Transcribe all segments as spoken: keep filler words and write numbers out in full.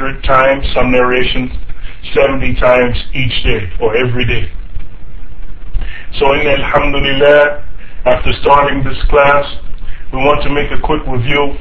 hundred times, some narrations seventy times each day or every day. So in Alhamdulillah, after starting this class, we want to make a quick review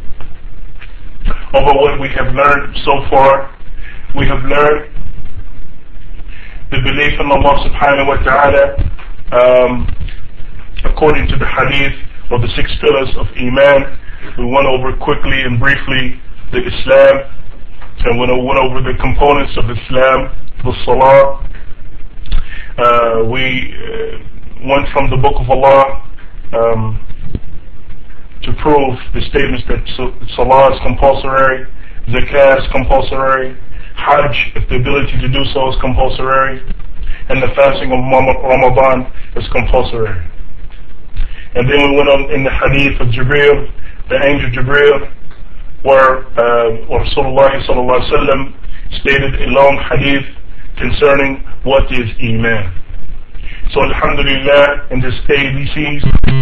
over what we have learned so far. We have learned the belief in Allah subhanahu wa ta'ala um, according to the hadith or the six pillars of Iman. We went over quickly and briefly the Islam, and we went over the components of Islam, the Salah. Uh, we uh, went from the Book of Allah um, to prove the statements that Salah is compulsory, Zakah is compulsory, Hajj, if the ability to do so, is compulsory, and the fasting of Ramadan is compulsory. And then we went on in the hadith of Jibreel, the angel Jibreel, where uh, Rasulullah sallallahu alaihi wasallam stated a long hadith concerning what is Iman. So Alhamdulillah, in this A B Cs,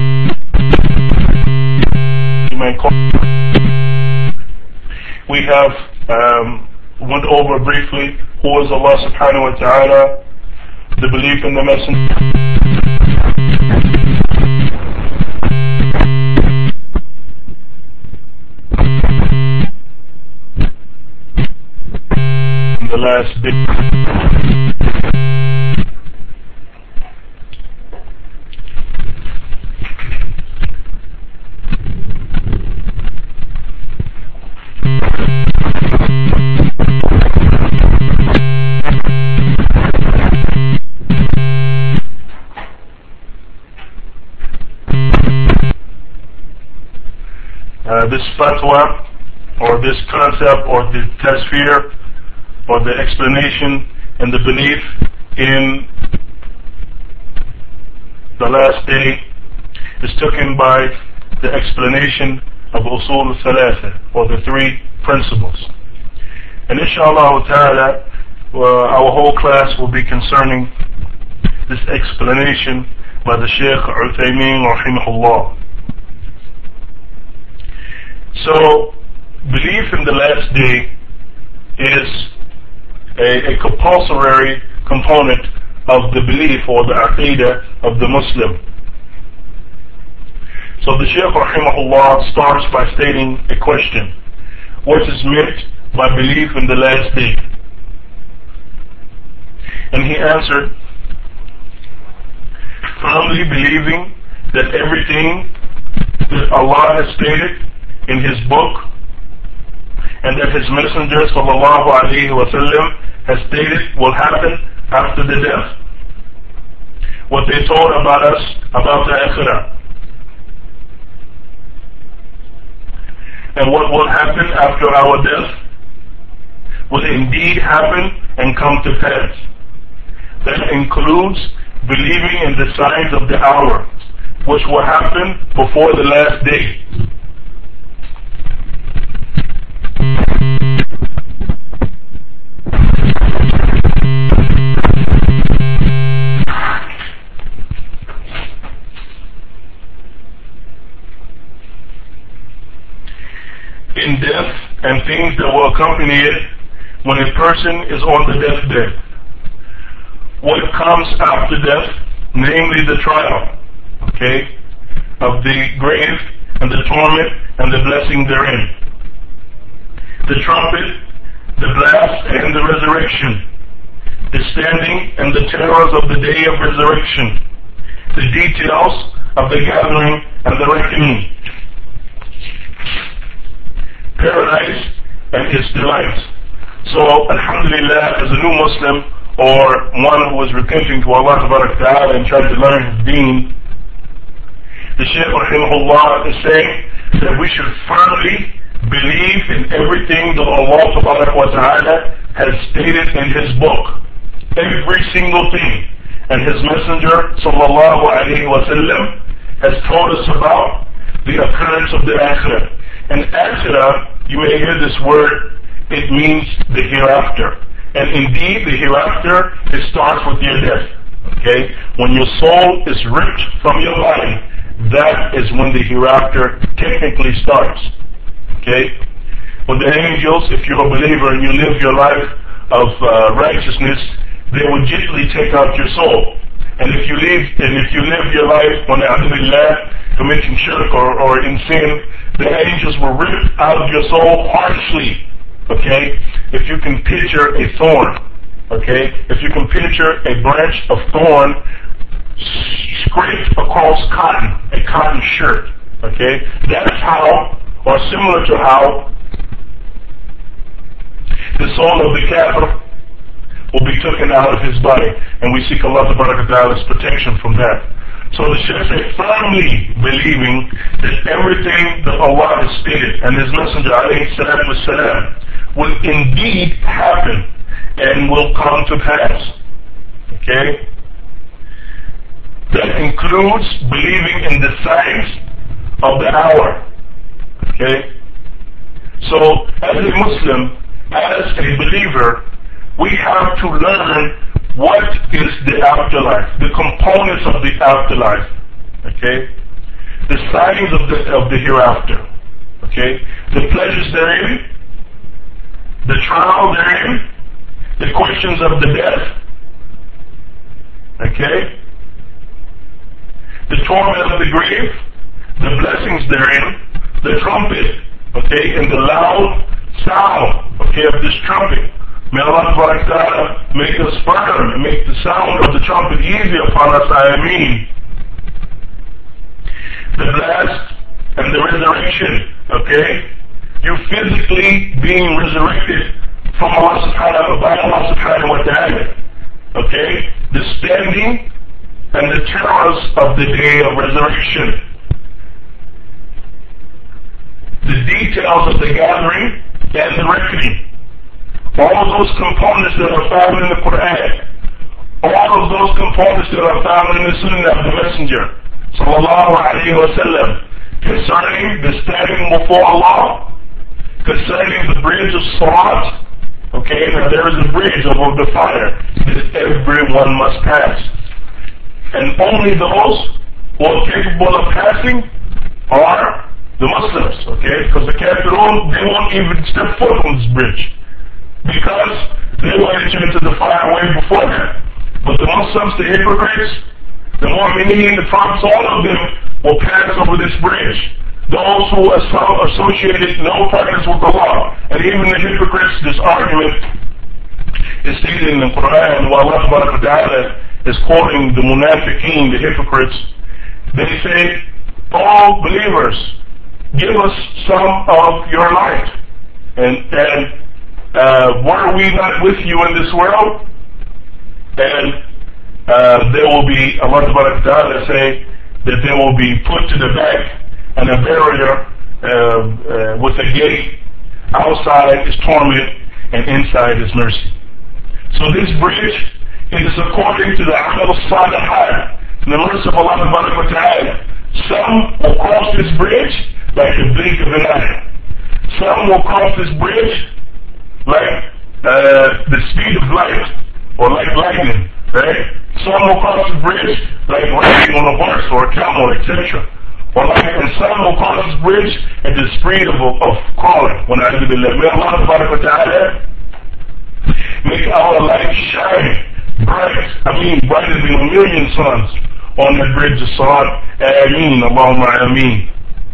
we have um, went over briefly who is Allah subhanahu wa ta'ala, the belief in the messenger, in the last day. Uh, this fatwa, or this concept, or the tasfir, or the explanation and the belief in the last day is taken by the explanation of usul al-thalatha, or the three principles. And inshallah ta'ala, uh, our whole class will be concerning this explanation by the Shaykh Uthaymeen rahimahullah. So, belief in the last day is a, a compulsory component of the belief or the aqidah of the Muslim. So the Shaykh rahimahullah starts by stating a question: what is meant by belief in the last day? And he answered, firmly believing that everything that Allah has stated in His book and that His Messenger sallallahu alaihi wasallam has stated will happen after the death. What they told about us about the akhirah. And what will happen after our death will indeed happen and come to pass. That includes believing in the signs of the hour, which will happen before the last day. In death and things that will accompany it when a person is on the deathbed. What comes after death, namely the trial, okay, of the grave and the torment and the blessing therein. The trumpet, the blast and the resurrection. The standing and the terrors of the day of resurrection. The details of the gathering and the reckoning. Paradise and its delights. So, alhamdulillah, as a new Muslim, or one who is repenting to Allah ta'ala and trying to learn His deen, the Shaykh rahimahullah is saying that we should firmly believe in everything that Allah ta'ala has stated in His book. Every single thing. And His Messenger sallallahu alayhi wa sallam has told us about the occurrence of the akhirah. And akhirah, you may hear this word, it means the hereafter. And indeed, the hereafter, it starts with your death. Okay? When your soul is ripped from your body, that is when the hereafter technically starts. Okay? But the angels, if you're a believer and you live your life of uh, righteousness, they will gently take out your soul. And if you live, and if you live your life on the committing shirk or, or in sin, the angels will rip out of your soul harshly. Okay? If you can picture a thorn, okay? If you can picture a branch of thorn scraped across cotton, a cotton shirt, okay? That's how, or similar to how, the soul of the kafir will be taken out of his body, and we seek Allah Ta'ala's protection from that. So the Shaykh is firmly believing that everything that Allah has stated and His Messenger alayhi salatu wasalam will indeed happen and will come to pass. Okay? That includes believing in the signs of the hour. Okay? So as a Muslim, as a believer, we have to learn what is the afterlife, the components of the afterlife, okay? The signs of the, of the hereafter, okay? The pleasures therein, the trial therein, the questions of the death, okay? The torment of the grave, the blessings therein, the trumpet, okay, and the loud sound, okay, of this trumpet. May Allah Ta'ala make us firm and make the sound of the trumpet easy upon us, I mean. The blast and the resurrection, okay? You physically being resurrected from Allah Subhanahu by Allah Subhanahu wa Ta'ala, okay? The standing and the terrors of the day of resurrection. The details of the gathering and the reckoning. All of those components that are found in the Quran, all of those components that are found in the Sunnah of the Messenger, sallallahu alayhi wa sallam, concerning the standing before Allah, concerning the bridge of Salat, okay, now there is a bridge over the fire that everyone must pass. And only those who are capable of passing are the Muslims, okay, because the Kafirun, they won't even step foot on this bridge, because they will enter into the fire way before that. But the Muslims, the hypocrites, the Mu'mineen, the prophets, all of them will pass over this bridge. Those who are associated no practice with Allah, and even the hypocrites, this argument is stated in the Quran, while Allah Ta'ala is quoting the Munafiqeen, the hypocrites. They say, "Oh believers, give us some of your light, and and Uh, were we not with you in this world?" And uh, there will be, Allah Ta'ala say that they will be put to the back and a barrier uh, uh, with a gate. Outside is torment and inside is mercy. So this bridge is according to the Amal Salihat, the mercy of Allah Ta'ala. Some will cross this bridge like a blink of an eye. Some will cross this bridge like uh, the speed of light, or like lightning, right? Some will cross the bridge like riding on a horse or a camel, et cetera. Or like, and some will cross the bridge at the speed of, of crawling. When I do the left, may Allah Ta'ala make our light shine bright. I mean, brighter than a million suns on that bridge of Salat. Ameen, Allahumma ameen.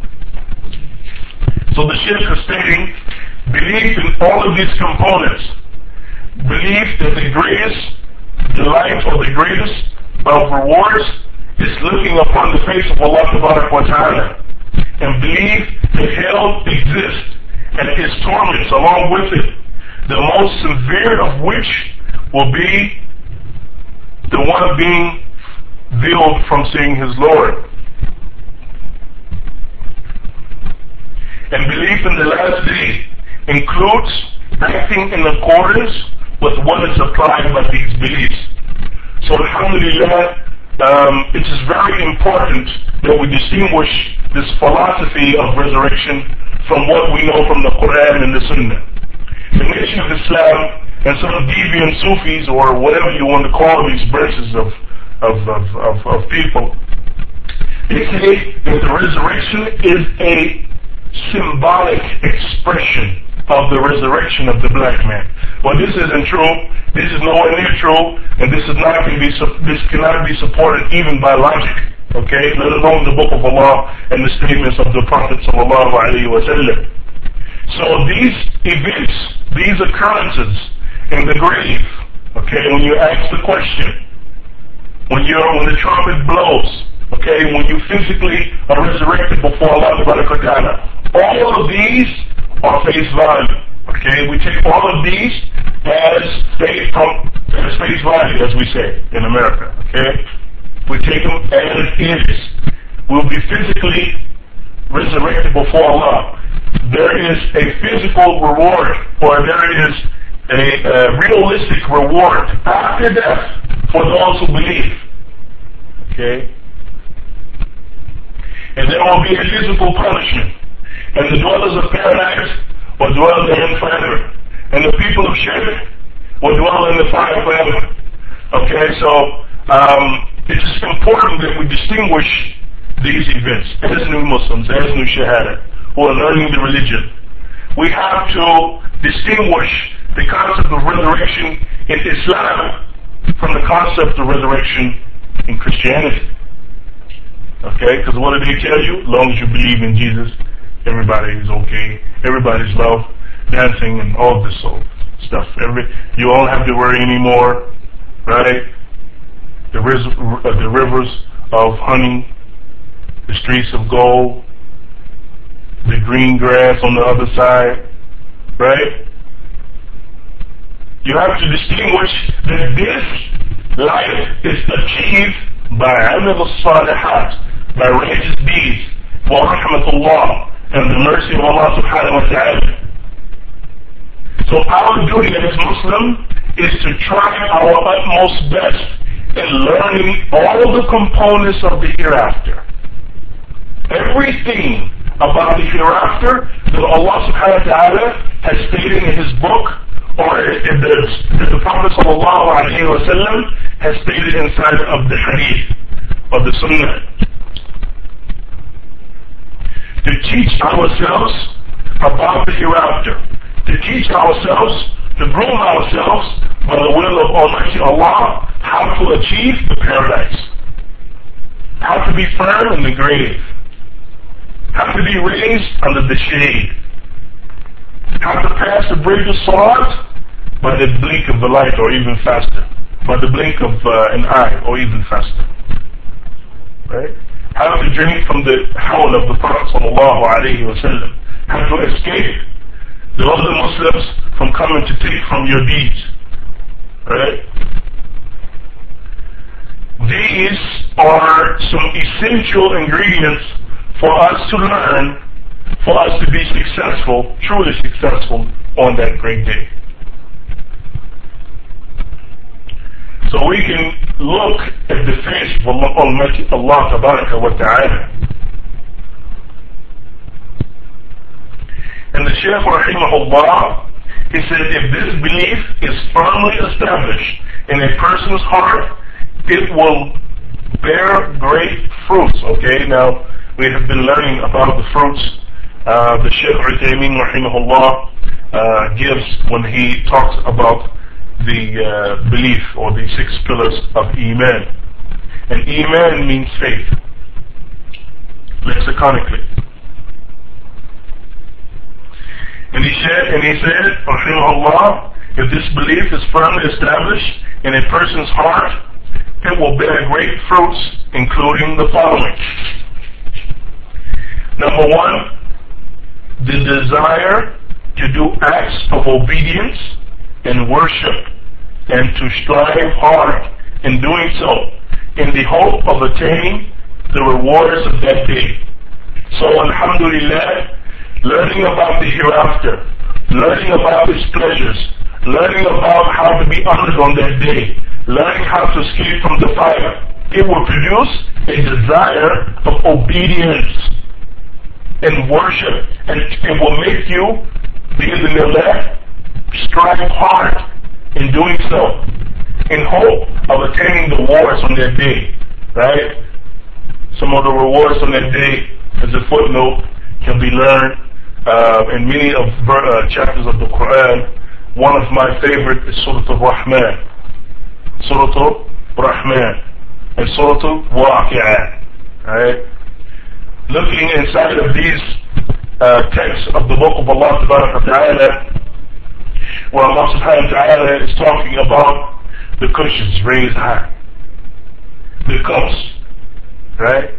So the Shaykh is stating, belief in all of these components, belief that the greatest delight or the greatest of rewards is looking upon the face of Allah Ta'ala, and believe that hell exists and its torments along with it, the most severe of which will be the one being veiled from seeing his Lord. And belief in the last day includes acting in accordance with what is applied by these beliefs. So alhamdulillah, um, it is very important that we distinguish this philosophy of resurrection from what we know from the Quran and the Sunnah. The Nation of Islam and some deviant Sufis, or whatever you want to call these branches of, of, of, of, of people, they say that the resurrection is a symbolic expression of the resurrection of the black man. Well, this isn't true. This is nowhere near true, and this is not going to be. This cannot be supported even by logic. Okay, let alone the Book of Allah and the statements of the Prophet sallallahu alaihi wasallam. So these events, these occurrences in the grave. Okay, when you ask the question, when you're when the trumpet blows, okay, when you physically are resurrected before Allah subhanahu wa ta'ala, all of these are face value. Okay, we take all of these as face from as face value, as we say in America. Okay, we take them as it is. We'll be physically resurrected before Allah. There is a physical reward, or there is a, a realistic reward after death for those who believe. Okay? And there will be a physical punishment. And the dwellers of paradise will dwell therein forever. And the people of shirk will dwell in the fire forever. Okay, so um, it's important that we distinguish these events as new Muslims, as new Shahada, who are learning the religion. We have to distinguish the concept of resurrection in Islam from the concept of resurrection in Christianity. Okay, because what do they tell you? As long as you believe in Jesus, everybody is okay. Everybody's love, dancing, and all this sort of stuff. Every, you won't have to worry anymore, right? The, ris uh, the rivers of honey, the streets of gold, the green grass on the other side, right? You have to distinguish that this life is achieved by amal al-salihat, by righteous deeds, wa rahmatullah, and the mercy of Allah subhanahu wa ta'ala. So our duty as Muslim is to try our utmost best in learning all the components of the hereafter. Everything about the hereafter that Allah subhanahu wa ta'ala has stated in His book, or in the, that the Prophet sallallahu alaihi wasallam has stated inside of the hadith, of the sunnah. To teach ourselves about the hereafter. To teach ourselves, to groom ourselves by the will of Almighty Allah, how to achieve the paradise. How to be firm in the grave. How to be raised under the shade. How to pass the bridge of Salat by the blink of the light, or even faster. By the blink of uh, an eye, or even faster. Right? How to drink from the howl of the Prophet sallallahu alaihi wasallam. How to escape the other Muslims from coming to take from your deeds. Right? These are some essential ingredients for us to learn, for us to be successful, truly successful on that great day. So we can look at the face of Almighty Allah Tabaraka wa Ta'ala. And the Shaykh Rahimahullah, he said, if this belief is firmly established in a person's heart, it will bear great fruits. Okay, now we have been learning about the fruits uh, the Shaykh Uthaymeen Rahimahullah uh, gives when he talks about the uh, belief, or the six pillars of Iman. And Iman means faith, lexiconically. And he said, and he said, Rahimahullah, if this belief is firmly established in a person's heart, it will bear great fruits, including the following. Number one, the desire to do acts of obedience and worship, and to strive hard in doing so, in the hope of attaining the rewards of that day. So alhamdulillah, learning about the hereafter, learning about its pleasures, learning about how to be honored on that day, learning how to escape from the fire, it will produce a desire of obedience and worship, and it will make you be in the middle, strive hard in doing so, in hope of attaining the rewards on that day, right? Some of the rewards on that day, as a footnote, can be learned uh, in many of uh, chapters of the Quran. One of my favorite is Surah Al-Rahman. Surah Al-Rahman and Surah Al-Waqi'ah. Right? Looking inside of these uh, texts of the book of Allah Subhanahu wa Ta'ala, where Allah Subhanahu wa Ta'ala is talking about the cushions raised high, the cups, right?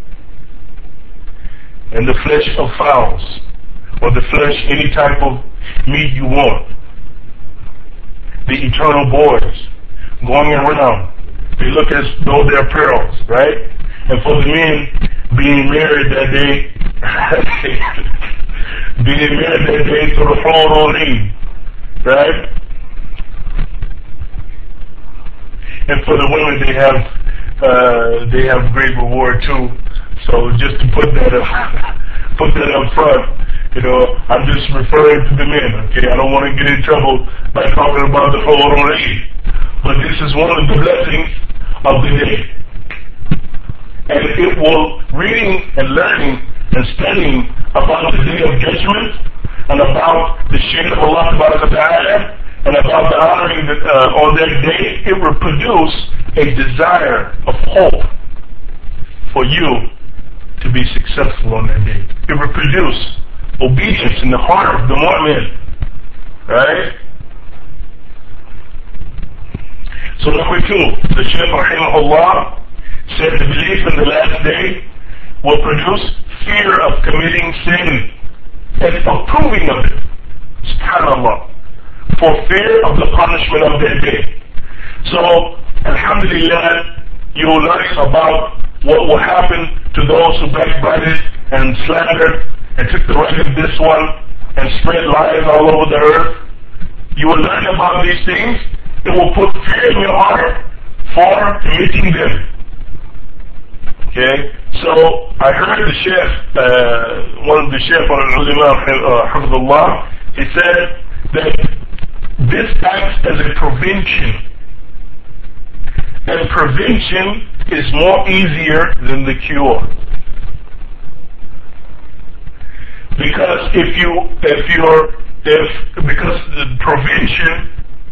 And the flesh of fowls, or the flesh, any type of meat you want. The eternal boys going around, they look as though they're pearls, right? And for the men being married that day, being married that day to the throne on Eve, right? And for the women, they have uh, they have great reward too. So just to put that up, put that up front, you know, I'm just referring to the men. Okay, I don't want to get in trouble by talking about the whole on Eve, but this is one of the blessings of the day. And it will, reading and learning and studying about the day of judgment and about the shade of Allah Subhanahu wa Ta'ala and about the honoring that, uh, on that day, it will produce a desire of hope for you to be successful on that day. It will produce obedience in the heart of the mu'min, right? So number two, the Shaykh rahimahullah said the belief in the last day will produce fear of committing sin and approving of it. SubhanAllah. For fear of the punishment of that day. So, alhamdulillah, you will learn about what will happen to those who backbited and slandered and took the right of this one and spread lies all over the earth. You will learn about these things. It will put fear in your heart for committing them. Okay, so I heard the Shaykh, uh, one of the Shaykh al-Ulama, Hafidullah, he said that this acts as a prevention. And prevention is more easier than the cure. Because if you, if you're, if, because the prevention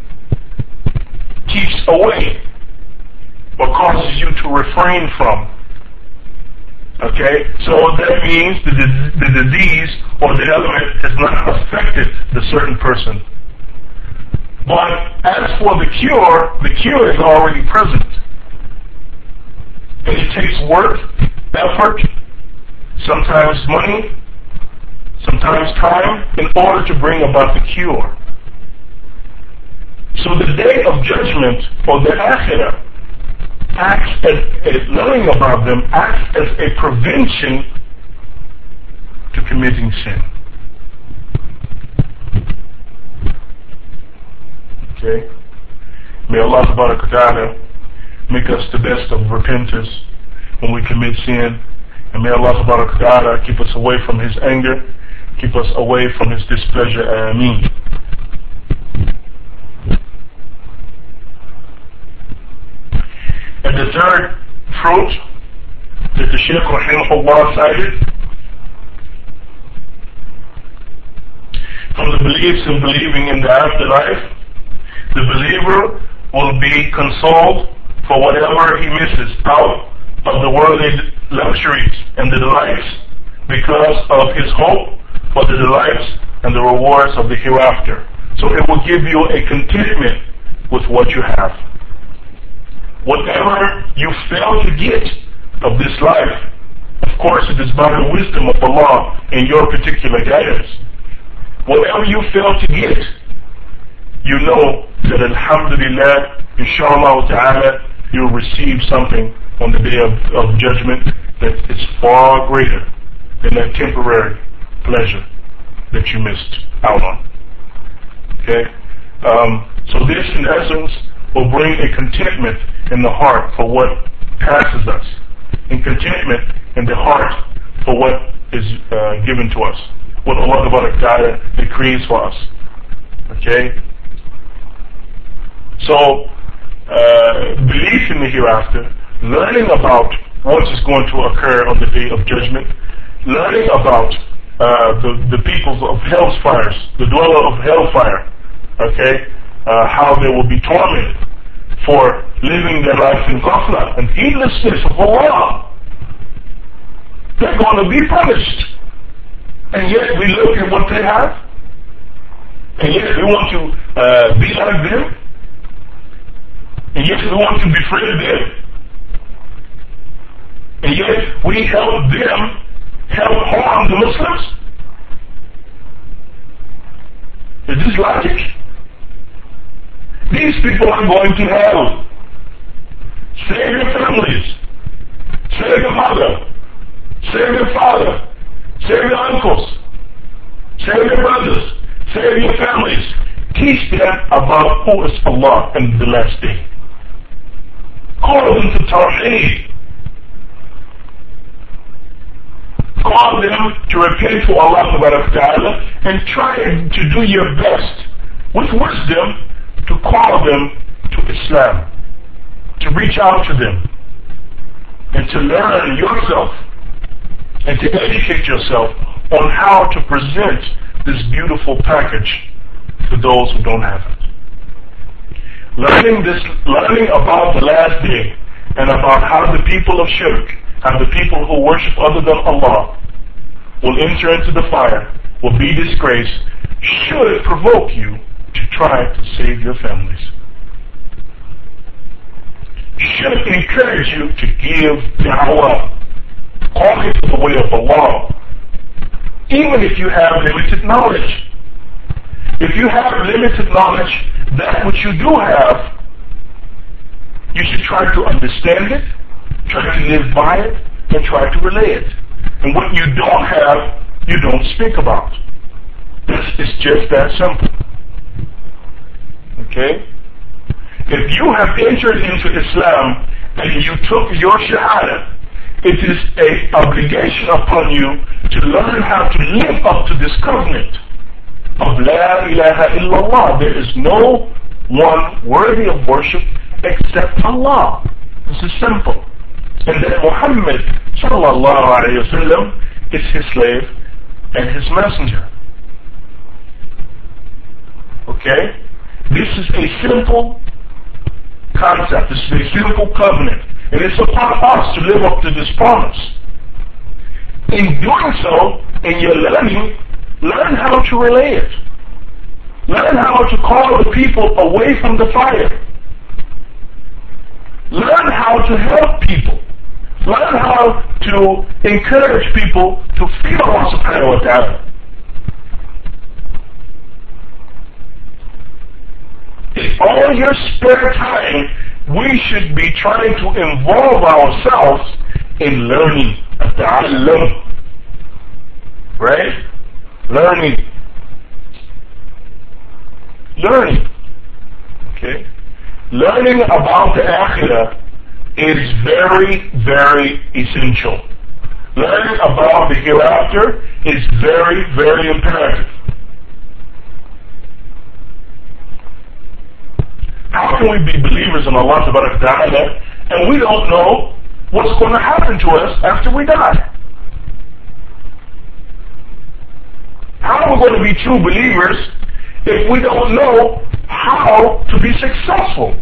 keeps away or causes you to refrain from. Okay, so that means the, the disease or the element has not affected the certain person. But as for the cure, the cure is already present. And it takes work, effort, sometimes money, sometimes time, in order to bring about the cure. So the day of judgment, or the akhirah, acts as, as learning about them acts as a prevention to committing sin. Okay? May Allah subhanahu wa ta'ala make us the best of repentance when we commit sin, and may Allah subhanahu wa ta'ala keep us away from His anger, keep us away from His displeasure. Ameen. And the third fruit that the Shaykh rahimahullah cited from the beliefs and believing in the afterlife, the believer will be consoled for whatever he misses out of the worldly luxuries and the delights because of his hope for the delights and the rewards of the hereafter. So it will give you a contentment with what you have. Whatever you fail to get of this life, of course it is by the wisdom of Allah in your particular guidance. Whatever you fail to get, you know that alhamdulillah, inshallah ta'ala, you'll receive something on the day of, of judgment that is far greater than that temporary pleasure that you missed out on. Okay? Um, so this in essence will bring a contentment in the heart for what passes us, and contentment in the heart for what is uh, given to us, what Allah Ta'ala decrees for us. Okay? So, uh, belief in the hereafter, learning about what is going to occur on the day of judgment, learning about uh, the, the peoples of hellfires, the dweller of hellfire, okay, uh, how they will be tormented for living their life in ghafla and heedlessness of Allah. They're going to be punished. And yet we look at what they have, and yet we want to uh, be like them, and yet we want to befriend them, and yet we help them help harm the Muslims. Is this logic? These people are going to hell. Save your families. Save your mother. Save your father. Save your uncles. Save your brothers. Save your families. Teach them about who is Allah and the last day. Call them to Tawheed. Call them to repent to Allah subhanahu wa ta'ala and try to do your best with wisdom to call them to Islam, to reach out to them, and to learn yourself and to educate yourself on how to present this beautiful package to those who don't have it. Learning this, learning about the last day and about how the people of shirk and the people who worship other than Allah will enter into the fire, will be disgraced, should provoke you to try to save your families. Should encourage you to give da'wah, calling to the way of Allah, even if you have limited knowledge. If you have limited knowledge, that which you do have, you should try to understand it, try to live by it, and try to relay it. And what you don't have, you don't speak about. It's just that simple. Okay? If you have entered into Islam and you took your shahada, it is an obligation upon you to learn how to live up to this covenant of La ilaha illallah. There is no one worthy of worship except Allah. This is simple. And that Muhammad sallallahu alayhi wa sallam is his slave and his messenger. Okay? This is a simple concept. This is a simple covenant. And it's upon us to live up to this promise. In doing so, in your learning, learn how to relay it. Learn how to call the people away from the fire. Learn how to help people. Learn how to encourage people to fear Allah subhanahu wa ta'ala. In all your spare time, we should be trying to involve ourselves in learning. Ta'allum. Right? Learning. Learning. Okay? Learning about the Akhirah is very, very essential. Learning about the hereafter is very, very imperative. How can we be believers in Allah subhanahu wa ta'ala and we don't know what's going to happen to us after we die? How are we going to be true believers if we don't know how to be successful?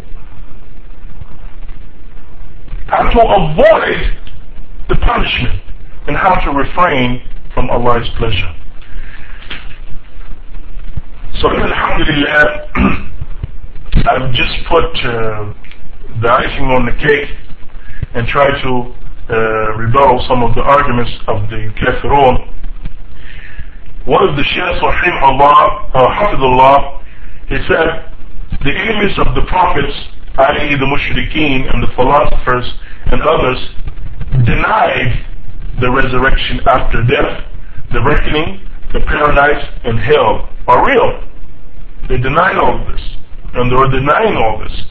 How to avoid the punishment and how to refrain from Allah's pleasure. So alhamdulillah, I've just put uh, the icing on the cake and tried to uh, rebuttal some of the arguments of the kafirun. One of the sheikhs, rahimahullah, uh, hafidullah, he said, the enemies of the prophets, that is the mushrikeen and the philosophers and others, denied the resurrection after death, the reckoning, the paradise, and hell are real. They denied all of this. And they were denying all this.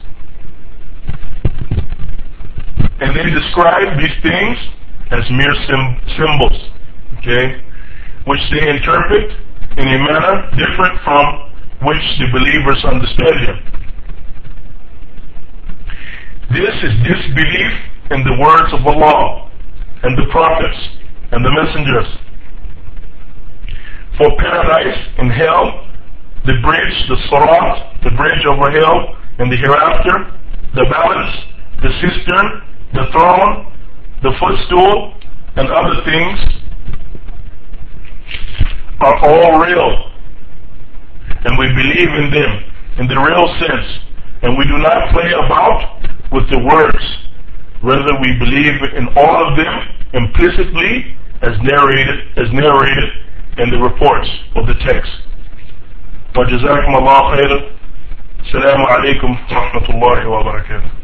And they describe these things as mere sim symbols, okay, which they interpret in a manner different from which the believers understand them. This is disbelief in the words of Allah and the prophets and the messengers. for paradise and hell, the bridge, the Sirat, the bridge over hell and the hereafter, the balance, the cistern, the throne, the footstool, and other things are all real. And we believe in them in the real sense. And we do not play about with the words. Rather, we believe in all of them implicitly as narrated, as narrated in the reports of the text. وجزاكم الله خيرا. السلام عليكم ورحمة الله وبركاته.